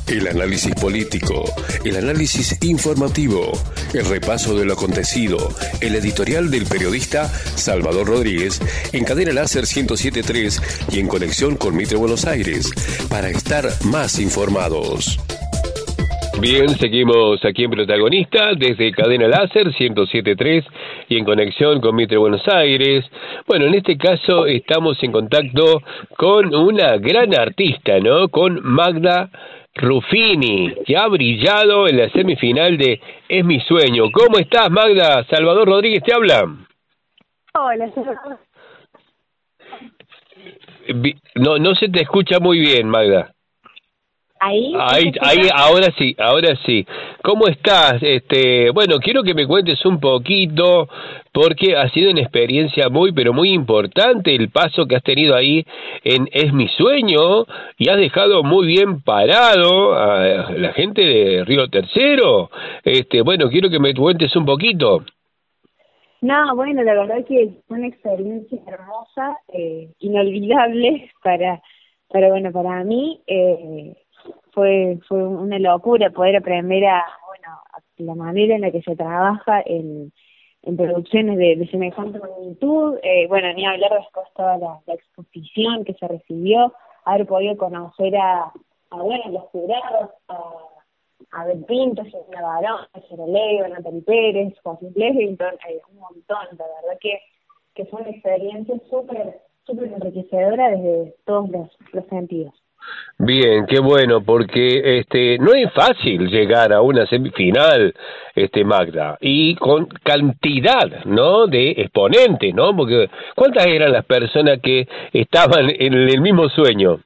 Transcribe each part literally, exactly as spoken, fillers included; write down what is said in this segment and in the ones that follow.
El análisis político, el análisis informativo, el repaso de lo acontecido, el editorial del periodista Salvador Rodríguez en Cadena Láser ciento siete punto tres y en conexión con Mitre Buenos Aires, para estar más informados. Bien, seguimos aquí en Protagonista desde Cadena Láser ciento siete punto tres y en conexión con Mitre Buenos Aires. Bueno, en este caso estamos en contacto con una gran artista, ¿no? Con Magda Ruffini, que ha brillado en la semifinal de Es mi sueño. ¿Cómo estás, Magda? Salvador Rodríguez te habla. Hola, Salvador. No, no se te escucha muy bien, Magda. Ahí, ahí, ahí, ahora sí, ahora sí. ¿Cómo estás? Este, bueno, quiero que me cuentes un poquito, porque ha sido una experiencia muy, pero muy importante el paso que has tenido ahí en Es mi sueño, y has dejado muy bien parado a la gente de Río Tercero. Este, bueno, quiero que me cuentes un poquito. No, bueno, la verdad que fue una experiencia hermosa, eh, inolvidable para, para, bueno, para mí. Eh, Fue fue una locura poder aprender a, bueno, a la manera en la que se trabaja en, en producciones de, de semejante magnitud. Eh, bueno, ni hablar después toda la, la exposición que se recibió, haber podido conocer a, a bueno, los jurados, a, a Abel Pinto, Silvina Barón, Cero Leo, Natalie Pérez, José Levington, eh, un montón. La verdad que, que fue una experiencia súper súper enriquecedora desde todos los, los sentidos. Bien, qué bueno, porque este no es fácil llegar a una semifinal, este Magda, y con cantidad, ¿no?, de exponentes, ¿no? Porque ¿cuántas eran las personas que estaban en el mismo sueño?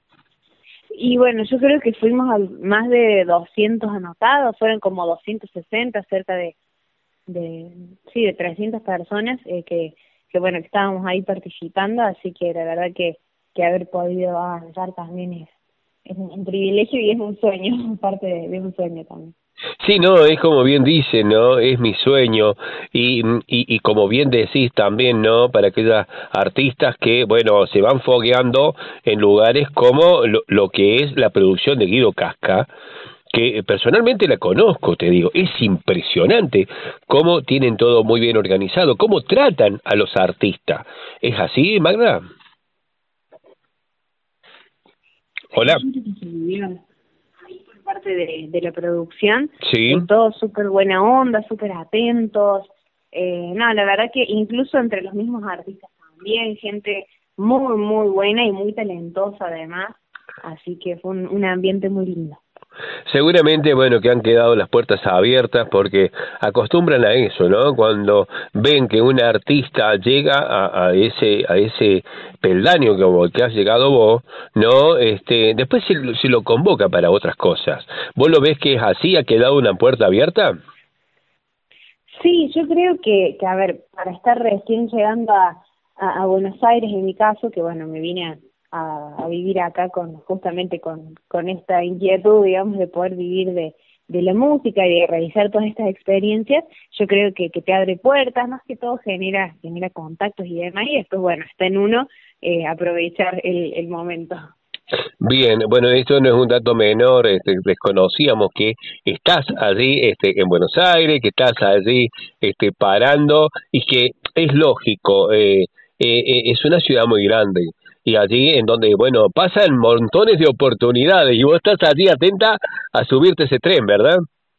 Y bueno, yo creo que fuimos a más de doscientos anotados, fueron como doscientos sesenta, cerca de, de sí, de trescientas personas eh, que, que, bueno, que estábamos ahí participando, así que la verdad que, que haber podido avanzar también es es un privilegio y es un sueño, parte de, de un sueño también. Sí, no, es como bien dice, ¿no? Es mi sueño, y, y, y como bien decís también, ¿no? Para aquellas artistas que, bueno, se van fogueando en lugares como lo, lo que es la producción de Guido Casca, que personalmente la conozco, te digo, es impresionante cómo tienen todo muy bien organizado, cómo tratan a los artistas. ¿Es así, Magda? Hola. Ahí por parte de, de la producción, sí, eh, todos súper buena onda, súper atentos. Eh, no, la verdad que incluso entre los mismos artistas también, gente muy, muy buena y muy talentosa además. Así que fue un, un ambiente muy lindo. Seguramente, bueno, que han quedado las puertas abiertas porque acostumbran a eso, ¿no? Cuando ven que un artista llega a, a ese a ese peldaño como el que has llegado vos, ¿no? Este, después se, se lo convoca para otras cosas. ¿Vos lo ves que es así? ¿Ha quedado una puerta abierta? Sí, yo creo que, que a ver, para estar recién llegando a, a, a Buenos Aires, en mi caso, que bueno, me vine a A, a vivir acá con justamente con, con esta inquietud, digamos, de poder vivir de, de la música y de realizar todas estas experiencias. Yo creo que, que te abre puertas, más que todo genera genera contactos y demás, y después, bueno, está en uno eh, aprovechar el, el momento. Bien, bueno, esto no es un dato menor, este, desconocíamos que estás allí este, en Buenos Aires, que estás allí este, parando, y que es lógico, eh, eh, es una ciudad muy grande, y allí en donde, bueno, pasan montones de oportunidades, y vos estás allí atenta a subirte ese tren, ¿verdad?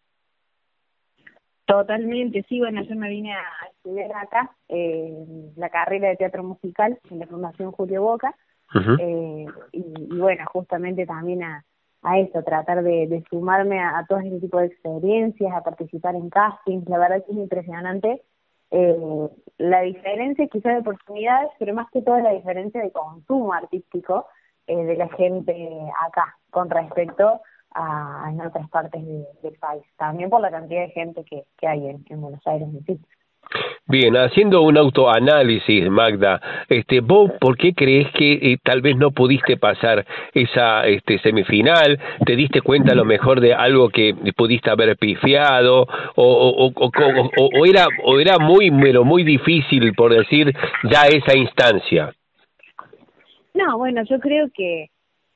Totalmente, sí, bueno, yo me vine a estudiar acá, eh, la carrera de teatro musical en la Fundación Julio Boca, uh-huh. eh, y, y bueno, justamente también a, a eso, tratar de, de sumarme a, a todo ese tipo de experiencias, a participar en castings. La verdad que es impresionante eh, la diferencia quizás de oportunidades, pero más que todo la diferencia de consumo artístico eh, de la gente acá con respecto a en otras partes de, del país, también por la cantidad de gente que, que hay en, en Buenos Aires en sí. Bien, haciendo un autoanálisis, Magda, este, ¿vos por qué crees que eh, tal vez no pudiste pasar esa este, semifinal? ¿Te diste cuenta a lo mejor de algo que pudiste haber pifiado? ¿O, o, o, o, o, o era o era muy, pero muy difícil, por decir, ya esa instancia? No, bueno, yo creo que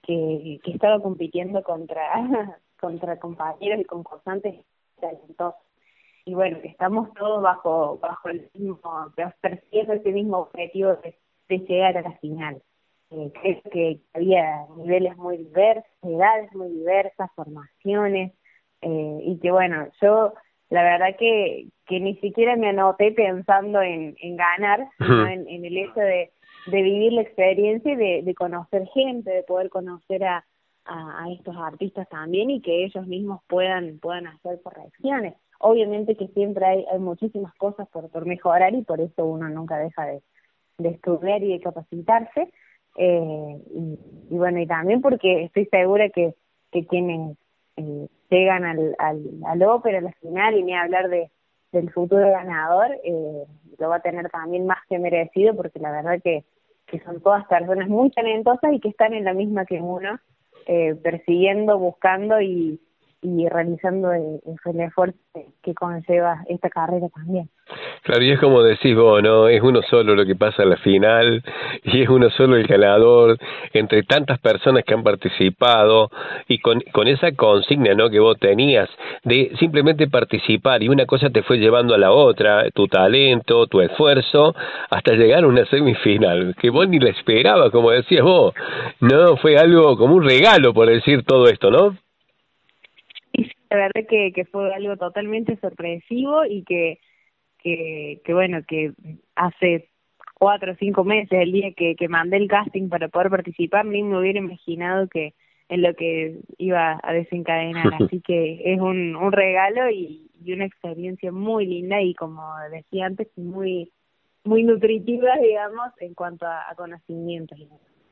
que, que estaba compitiendo contra, contra compañeros y concursantes talentosos. Y bueno, que estamos todos bajo bajo el mismo, persiguiendo ese mismo objetivo de, de llegar a la final. Eh, creo que había niveles muy diversos, edades muy diversas, formaciones, eh, y que bueno, yo la verdad que, que ni siquiera me anoté pensando en, en ganar, sino en, en el hecho de, de vivir la experiencia y de, de conocer gente, de poder conocer a, a, a estos artistas también y que ellos mismos puedan puedan hacer correcciones. Obviamente que siempre hay, hay muchísimas cosas por, por mejorar y por eso uno nunca deja de, de estudiar y de capacitarse. Eh, y, y bueno, y también porque estoy segura que, que quienes eh, llegan al, al, al ópera, a la final, y ni hablar de del futuro ganador, eh, lo va a tener también más que merecido, porque la verdad que, que son todas personas muy talentosas y que están en la misma que uno, eh, persiguiendo, buscando y y realizando el, el esfuerzo que conlleva esta carrera también. Claro, y es como decís vos, ¿no? Es uno solo lo que pasa en la final y es uno solo el ganador entre tantas personas que han participado y con, con esa consigna, ¿no?, que vos tenías de simplemente participar y una cosa te fue llevando a la otra, tu talento, tu esfuerzo, hasta llegar a una semifinal, que vos ni la esperabas, como decías vos, ¿no? Fue algo como un regalo, por decir todo esto, ¿no? La verdad que, que fue algo totalmente sorpresivo y que, que, que bueno, que hace cuatro o cinco meses, el día que, que mandé el casting para poder participar, ni me hubiera imaginado que en lo que iba a desencadenar. Así que es un, un regalo y, y una experiencia muy linda y, como decía antes, muy muy nutritiva, digamos, en cuanto a, a conocimientos.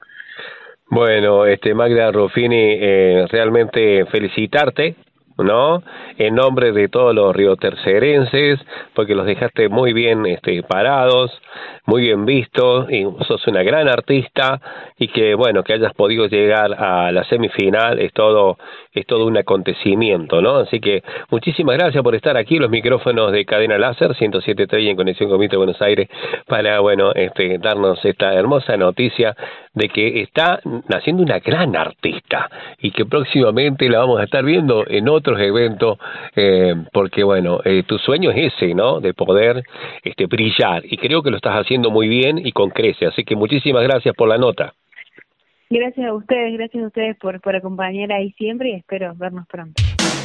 Bueno, este Magda Ruffini, eh, realmente felicitarte, ¿no?, en nombre de todos los riotercerenses, porque los dejaste muy bien este, parados, muy bien vistos, y sos una gran artista, y que bueno, que hayas podido llegar a la semifinal es todo es todo un acontecimiento, ¿no? Así que muchísimas gracias por estar aquí en los micrófonos de Cadena Láser ciento siete punto tres en conexión con Mitre Buenos Aires para, bueno, este, darnos esta hermosa noticia de que está naciendo una gran artista y que próximamente la vamos a estar viendo en otros eventos, eh, porque bueno, eh, tu sueño es ese, ¿no?, de poder este, brillar, y creo que lo estás haciendo muy bien y con creces, así que muchísimas gracias por la nota. Gracias a ustedes, gracias a ustedes por, por acompañar ahí siempre y espero vernos pronto.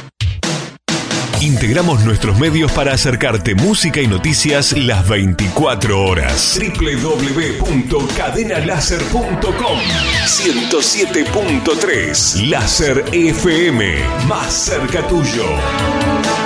Integramos nuestros medios para acercarte música y noticias las veinticuatro horas. doble u doble u doble u punto cadena láser punto com ciento siete punto tres Láser F M, más cerca tuyo.